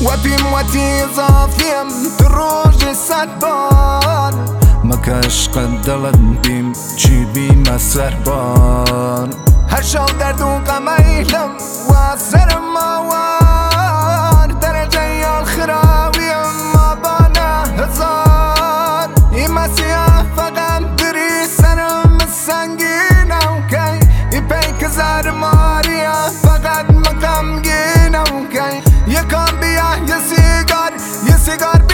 وەتی زافیم تو ڕۆژی سەد بار مەکەشقە دڵت بیم چی بیمە سەربار هەر شەو دەرد و غەمەیلم وا سەرم ماوار دەرەجەی یاڵخراویم مابانە هەزار ئیمە سیاه فەقەم دری سەرم سەنگینە وکەی ئیپەی کە زارماریە فەقەت مەغەمگینە وکەی یەکەم بیە یە سیگار